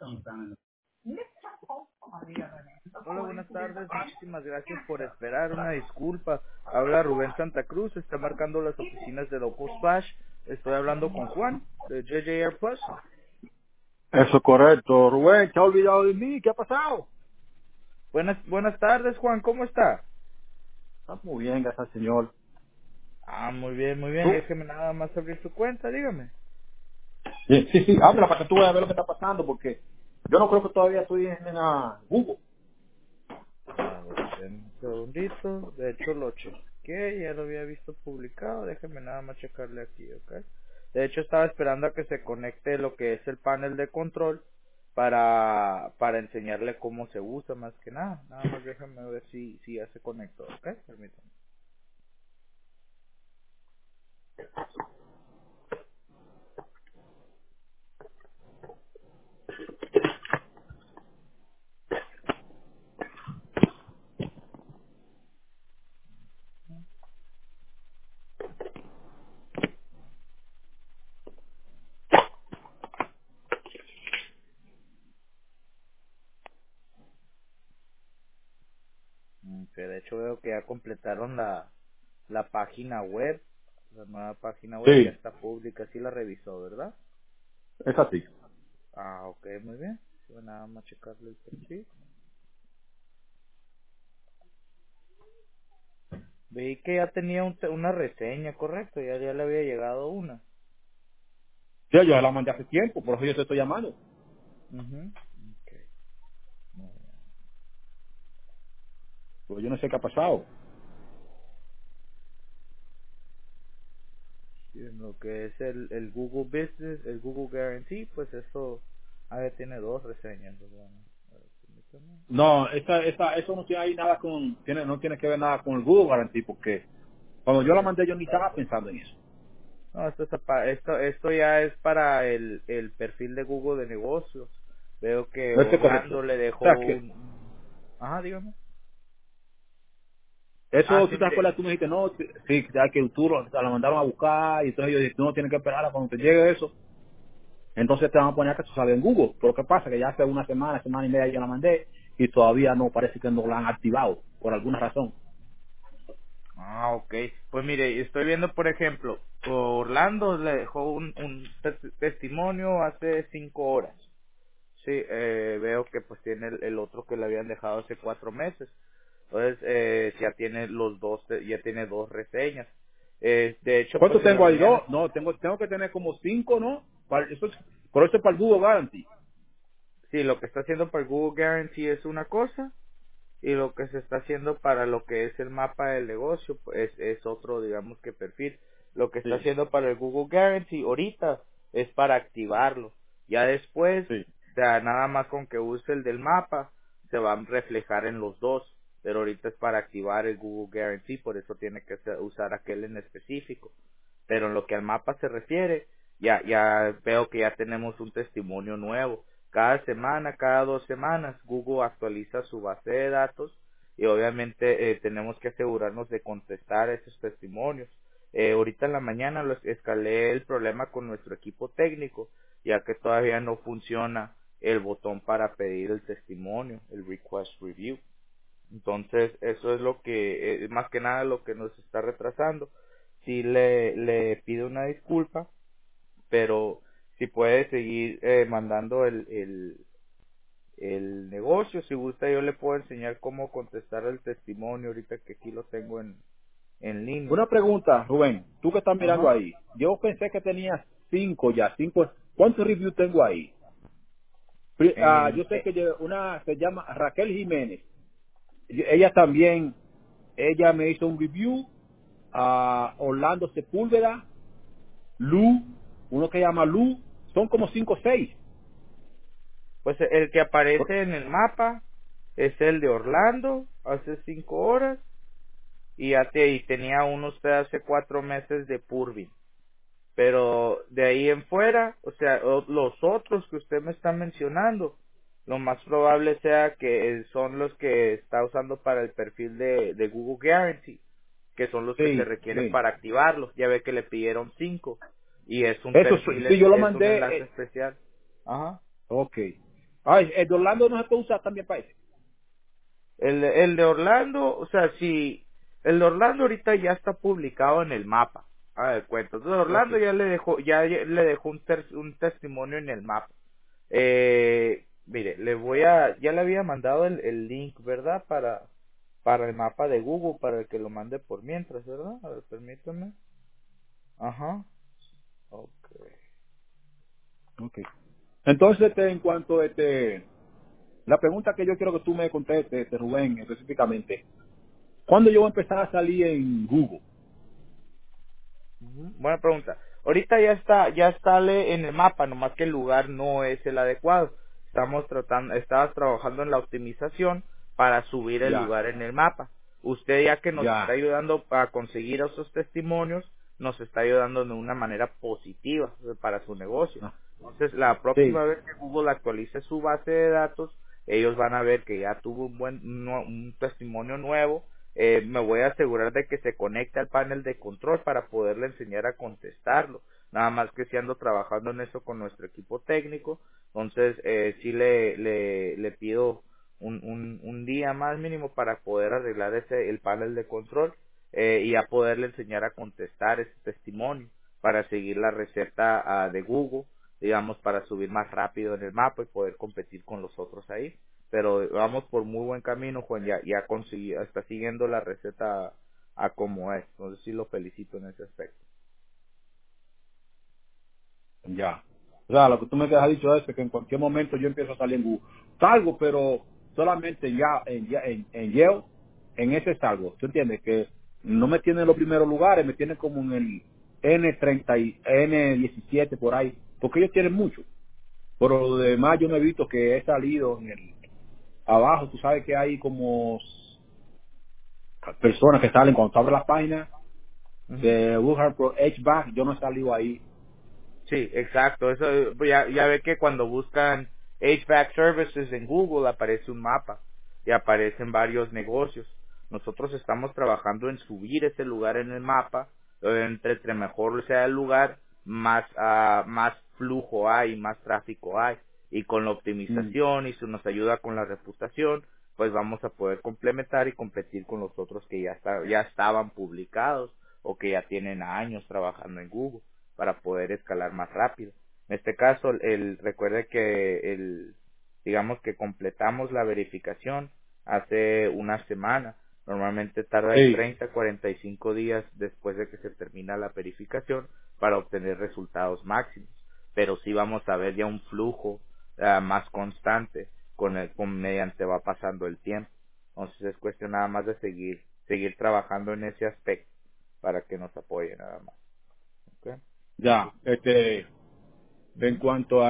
Hola, buenas tardes. Muchísimas gracias por esperar. Una disculpa. Habla Rubén Santa Cruz. Está marcando las oficinas de Local Splash. Estoy hablando con Juan de JJR Plus. Eso es correcto. Rubén, ¿te has olvidado de mí? ¿Qué ha pasado? Buenas tardes, Juan. ¿Cómo está? Está muy bien, gracias al Señor. Ah, muy bien, muy bien. ¿Tú? Déjeme nada más abrir su cuenta. Dígame. Sí, sí, sí, háblala para que tú veas ver lo que está pasando, porque yo no creo que todavía estoy en la Google. A ver, denme un segundito. De hecho, lo chequé. Ya lo había visto publicado. Déjeme nada más checarle aquí, ¿ok? De hecho, estaba esperando a que se conecte lo que es el panel de control para enseñarle cómo se usa más que nada. Nada más déjame ver si ya se conectó, ¿ok? Permítame. Que de hecho veo que ya completaron la página web. La nueva página web ya Sí, está pública. Sí la revisó, ¿verdad? es así. Ah, ok, muy bien. Voy nada más checarle el perfil. Vi que ya tenía una reseña, correcto, ya le había llegado una. Sí, yo ya la mandé hace tiempo, por eso yo te estoy llamando. Mhm. Okay. Muy bien. Pero yo no sé qué ha pasado. Y en lo que es el Google Business, el Google Guarantee, pues eso, ya tiene dos reseñas, ¿verdad? A ver, permítame. No, eso no tiene ahí nada no tiene que ver nada con el Google Guarantee, porque cuando yo la mandé yo ni estaba pensando en eso. No, esto ya es para el perfil de Google de negocios. Veo que Eso es correcto. Orlando le O dejó sea que Ajá, dígame. Ah, eso, sí, ¿tú te acuerdas? Tú me dijiste, no, sí, ya que tú la mandaron a buscar y entonces yo dije, tú no tienes que esperar a cuando te llegue eso. Entonces te van a poner que eso sale en Google. Pero ¿qué pasa? Que ya hace una semana y media yo la mandé y todavía no parece que no la han activado por alguna razón. Ah, ok. Pues mire, estoy viendo, por ejemplo, Orlando le dejó un testimonio hace 5 horas. Sí, veo que pues tiene el otro que le habían dejado hace 4 meses. Entonces, ya tiene los dos, ya tiene dos reseñas. De hecho, ¿Cuánto pues en la tengo ahí? mañana, Dos. No, tengo que tener como cinco, ¿no? Pero eso es para el Google Guarantee. sí, lo que está haciendo para el Google Guarantee es una cosa, y lo que se está haciendo para lo que es el mapa del negocio pues es otro, digamos, que perfil. Lo que está Sí, haciendo para el Google Guarantee ahorita es para activarlo. Ya después, sí, o sea, nada más con que use el del mapa se va a reflejar en los dos, pero ahorita es para activar el Google Guarantee, por eso tiene que usar aquel en específico. Pero en lo que al mapa se refiere, ya veo que ya tenemos un testimonio nuevo. Cada semana, cada 2 semanas, Google actualiza su base de datos y obviamente tenemos que asegurarnos de contestar esos testimonios. Ahorita en la mañana escalé el problema con nuestro equipo técnico, ya que todavía no funciona el botón para pedir el testimonio, el request review. Entonces, eso es lo que, más que nada lo que nos está retrasando. Sí le pido una disculpa, pero si puede seguir mandando el negocio, si gusta yo le puedo enseñar cómo contestar el testimonio ahorita que aquí lo tengo en línea. una pregunta, Rubén. Tú que estás mirando Ajá. ahí. Yo pensé que tenía cinco ya. Cinco. ¿Cuántos reviews tengo ahí? En, Yo sé que una se llama Raquel Jiménez. Ella también, ella me hizo un review. A Orlando Sepúlveda, Lu, uno que llama Lu, son como cinco o seis. pues el que aparece en el mapa es el de Orlando hace 5 horas y tenía uno usted hace 4 meses de Purvin. Pero de ahí en fuera, o sea, los otros que usted me está mencionando, lo más probable sea que son los que está usando para el perfil de Google Guarantee, que son los que se Sí, requieren sí. para activarlos. Ya ve que le pidieron 5 y es un Eso perfil, sí, yo lo es un mandé. enlace especial. Ajá. Ok. Ay, el de Orlando no se puede usar también para ese. El de Orlando, o sea, si el de Orlando ahorita ya está publicado en el mapa. A ver, cuento. Entonces Ok. Orlando ya le dejó un testimonio en el mapa. Mire, ya le había mandado el link, ¿verdad? Para el mapa de Google, para que lo mande por mientras, ¿verdad? A ver, permítame. Ajá. Okay. Ok. Entonces, en cuanto a la pregunta que yo quiero que tú me contestes, Rubén, específicamente, ¿cuándo yo voy a empezar a salir en Google? Ujú. Buena pregunta. Ahorita ya sale en el mapa, nomás que el lugar no es el adecuado. Estabas trabajando en la optimización para subir el Ya, lugar en el mapa. Usted ya que nos está ya. ayudando a conseguir esos testimonios, nos está ayudando de una manera positiva para su negocio. Ah, Entonces, la próxima sí, vez que Google actualice su base de datos, ellos van a ver que ya tuvo un testimonio nuevo. Me voy a asegurar de que se conecte al panel de control para poderle enseñar a contestarlo. Nada más que si ando trabajando en eso con nuestro equipo técnico, entonces sí le pido un día más mínimo para poder arreglar el panel de control y a poderle enseñar a contestar ese testimonio para seguir la receta de Google, digamos, para subir más rápido en el mapa y poder competir con los otros ahí. Pero vamos por muy buen camino, Juan, ya conseguí, está siguiendo la receta a como es, entonces sí lo felicito en ese aspecto. ya. O sea, lo que tú me has dicho es que en cualquier momento yo empiezo a salir en Google. Salgo, pero solamente en Yale, en ese salgo. ¿Tú entiendes? Que no me tiene en los primeros lugares, me tiene como en el N30 y N17 por ahí. Porque ellos tienen mucho. Pero lo demás yo no he visto que he salido en el abajo. Tú sabes que hay como personas que salen cuando tú abres la página Ujú. de Wuhan Pro HVAC. Yo no he salido ahí. Sí, exacto. Eso ya ve que cuando buscan HVAC Services en Google aparece un mapa y aparecen varios negocios. Nosotros estamos trabajando en subir ese lugar en el mapa. Entre mejor sea el lugar, más flujo hay, más tráfico hay. Y con la Mm, optimización y si nos ayuda con la reputación, pues vamos a poder complementar y competir con los otros que ya estaban publicados o que ya tienen años trabajando en Google para poder escalar más rápido. En este caso, recuerde que digamos que completamos la verificación hace una semana. Normalmente tarda de sí, 30 a 45 días después de que se termina la verificación para obtener resultados máximos. Pero sí vamos a ver ya un flujo más constante mediante va pasando el tiempo. Entonces es cuestión nada más de seguir trabajando en ese aspecto para que nos apoye nada más. ¿Ok? ya. En Ujú. cuanto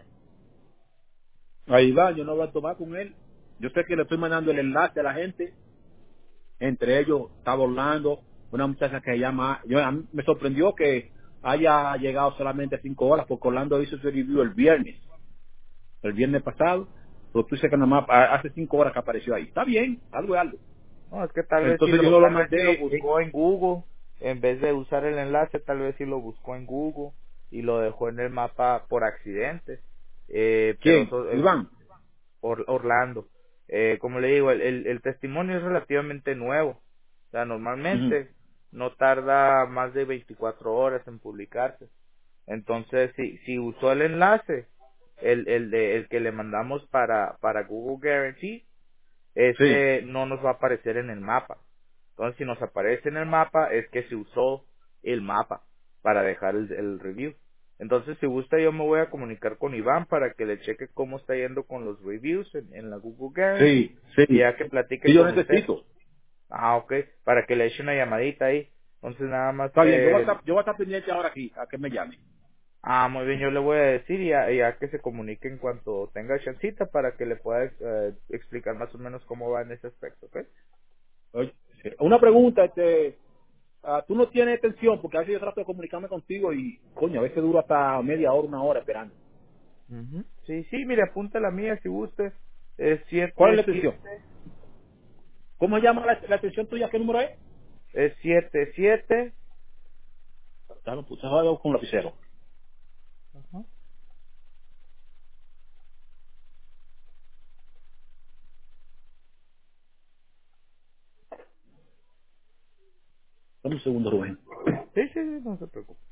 a Iván, yo no voy a tomar con él. Yo sé que le estoy mandando el enlace a la gente. Entre ellos estaba Orlando, una muchacha que se llama. A mí me sorprendió que haya llegado solamente 5 horas, porque Orlando hizo su review el viernes pasado. Pero tú dices que nada más hace 5 horas que apareció ahí. Está bien, algo es algo. No, es que tal vez Entonces yo no lo sí lo mandé. buscó en Google, en vez de usar el enlace, tal vez sí lo buscó en Google y lo dejó en el mapa por accidente. Pero ¿Quién? Iván. Orlando. Como le digo, el testimonio es relativamente nuevo. O sea, Ujú. normalmente no tarda más de 24 horas en publicarse. Entonces, si usó el enlace, el que le mandamos para Google Guarantee, Sí, ese no nos va a aparecer en el mapa. Entonces, si nos aparece en el mapa, es que se usó el mapa para dejar el review. Entonces, si gusta, yo me voy a comunicar con Iván para que le cheque cómo está yendo con los reviews en la Google Guarantee, sí, y sí. ya que platique Sí, yo con usted. necesito. Ah, ok, para que le eche una llamadita ahí. Entonces, nada más, Está bien, yo voy a estar pendiente ahora aquí, a que me llame. muy bien, yo le voy a decir ya que se comunique en cuanto tenga chancita para que le pueda explicar más o menos cómo va en ese aspecto, ¿ok? Oye, una pregunta, tú no tienes extensión, porque a veces yo trato de comunicarme contigo y, coño, a veces duro hasta media hora, 1 hora esperando. Ujú. Sí, sí, mire, apunta la mía si guste. Es ¿Cuál es la siete extensión? siete ¿Cómo se llama la extensión tuya? ¿Qué número es? es 77. Claro, pues ahora con lapicero. Ajá. Dame un segundo, Rubén. Sí, sí, sí, no se preocupe.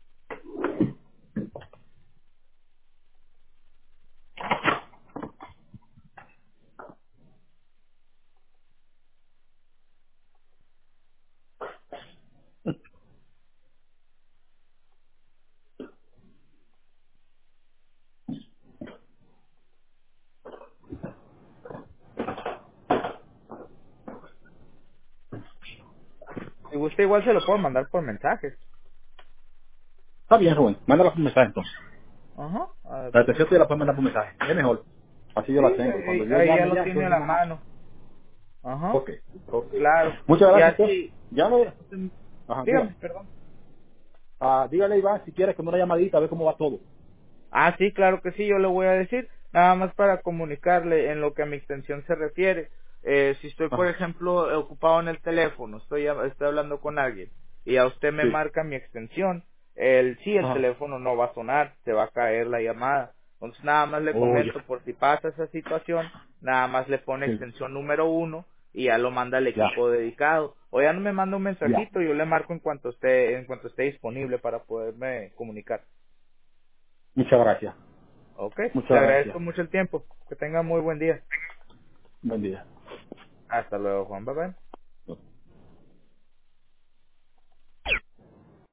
Si gusta, igual se lo puedo mandar por mensaje. Está bien, Rubén. Mándala por mensaje, entonces. Ajá. A ver, La atención te la puedes permítame. mandar por mensaje. Es mejor. Así yo Sí, la tengo. Cuando yo ahí ya llame lo ya, tiene a entonces la nada más. mano. Ajá. Ok, ok. Claro. Muchas Y gracias, entonces. así, Llame. Ajá, dígame. dígame, perdón. Dígale a Iván si quieres que me una llamadita a ver cómo va todo. Ah, sí, claro que sí, yo le voy a decir, nada más para comunicarle en lo que a mi extensión se refiere. Si estoy, por Ajá. ejemplo, ocupado en el teléfono, estoy hablando con alguien y a usted me Sí. marca mi extensión, el Ajá. teléfono no va a sonar, se va a caer la llamada. Entonces nada más le Oh, ya. comento por si pasa esa situación, nada más le pone Sí. extensión número 1 y ya lo manda al Ya. equipo dedicado. O ya no me manda un Ya. mensajito, yo le marco en cuanto esté disponible para poderme comunicar. Muchas gracias. Ok, Muchas le gracias. agradezco mucho el tiempo. Que tenga muy buen día. Buen día. Hasta luego, Juan. Bye bye.